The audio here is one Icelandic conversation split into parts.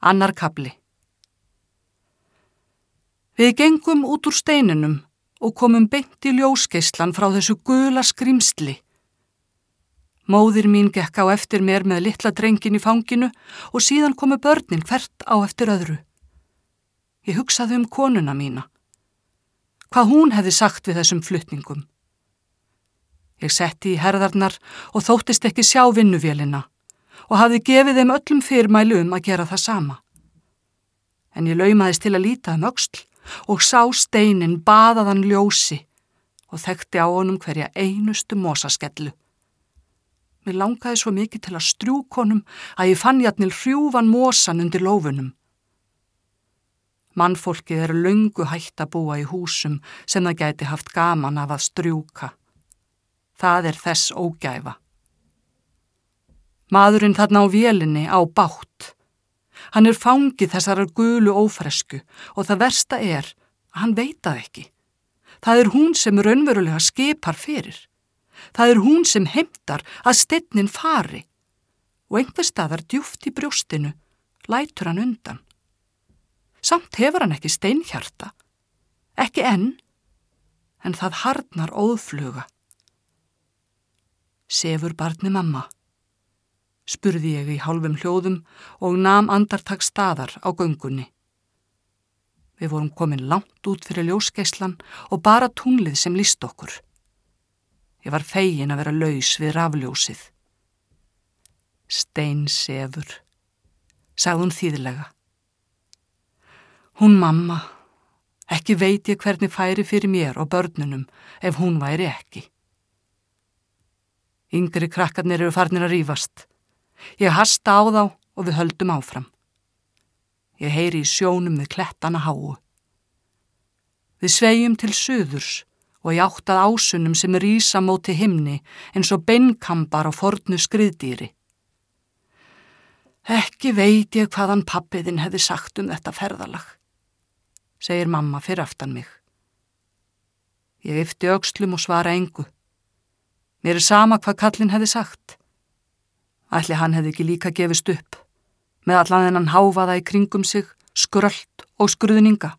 Annar kafli. Við gengum út úr steininum og komum beint í ljósgeislan frá þessu gula skrímsli. Móðir mín gekk á eftir mér með litla drengin í fanginu og síðan komu börnin hvert á eftir öðru. Ég hugsaði konuna mína. Hvað hún hefði sagt við þessum flutningum. Ég setti í herðarnar og þóttist ekki sjá vinnuvélina og hafði gefið þeim öllum fyrirmæli að gera það sama. En ég laumaðist til að líta öxl og sá steininn baðaðan ljósi og þekkti á honum hverja einustu mosaskellu. Mér langaði svo mikið til að strjúka honum að ég fann jafnvel hrjúfan mosan undir lófunum. Mannfólkið löngu hætt að búa í húsum sem það gæti haft gaman af að strjúka. Það þess ógæfa. Maðurinn þarna á vélinni á bátt. Hann fangið þessarar gulu ófresku og það versta að hann veit það ekki. Það hún sem raunverulega skipar fyrir. Það hún sem heimtar að steinninn fari og einhvers staðar djúpt í brjóstinu lætur hann undan. Samt hefur hann ekki steinhjarta. Ekki enn, en það harðnar óðfluga. Sefur barni mamma? Spurði ég í hálfum hljóðum og nam andartak staðar á göngunni. Við vorum komin langt út fyrir ljósgeislan og bara tunglið sem lýsti okkur. Ég var fegin að vera laus við rafljósið. Steinsefur, sagði hún þýðlega. Hún mamma, ekki veit ég hvernig færi fyrir mér og börnunum ef hún væri ekki. Yngri krakkarnir farnir að rífast. Ég hasta á þá og við höldum áfram. Ég heyri í sjónum við klettana háu. Við sveigjum til suðurs og ég átt að ásunum sem rísa móti himni eins og beinkambar á fornu skriðdýri. Ekki veit ég hvaðan pabbiðinn hefði sagt þetta ferðalag, segir mamma fyrir aftan mig. Ég yppti öxlum og svara engu. Mér sama hvað kallinn hefði sagt. Ætli hann hefði ekki líka gefist upp, með allan þennan háfaða í kringum sig, skrölt og skruðninga.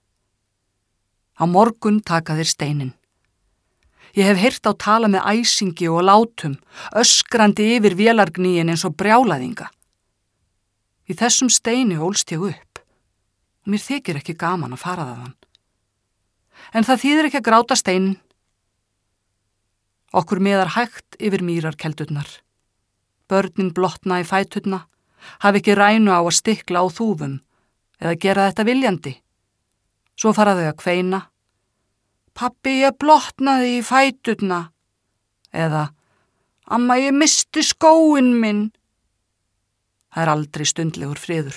Á morgun taka þeir steininn. Ég hef heyrt á tala með æsingi og látum, öskrandi yfir vélargníin eins og brjálaðinga. Í þessum steini ólst ég upp og mér þykir ekki gaman að fara þaðan. En það þýðir ekki að gráta steinin. Okkur miðar hægt yfir mýrarkeldurnar. Börnin blotna í fæturna, hafi ekki rænu á að stikla á þúfum eða gera þetta viljandi. Svo fara þau að kveina. Pabbi, ég blotnaði í fæturna. Eða, amma, ég misti skóinn minn. Það aldrei stundlegur friður.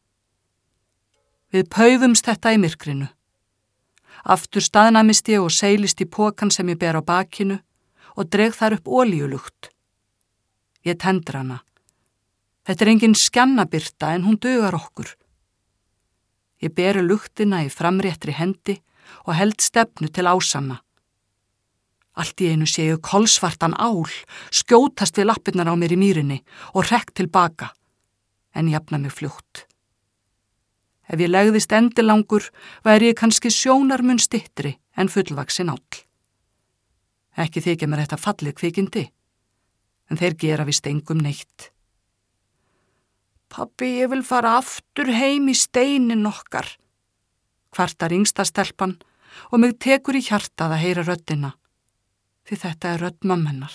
Við paufumst þetta í myrkrinu. Aftur staðnæmist ég og seilist í pokan sem ég ber á bakinu og dreg þar upp olíulukt. Ég tendra hana. Þetta engin skjannabirta en hún dugar okkur. Ég beri luktina í framréttri hendi og held stefnu til ásanna. Allt í einu sé ég kolsvartan ál skjótast við lappirnar á mér í mýrinni og hrekk tilbaka, en jafna mig fljótt. Ef ég legðist endilangur væri ég kannski sjónarmun styttri en fullvaksin áll. Ekki þykja mér þetta fallið kvikindi, en þeir gera víst engum neitt. Pabbi, ég vil fara aftur heim í steinin okkar, kvartar yngsta stelpan og mig tekur í hjartað að heyra röddina, því þetta rödd mömmu hennar.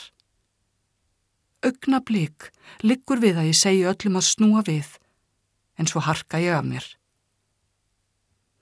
Augnablik liggur við að ég segi öllum að snúa við, en svo harka ég af mér.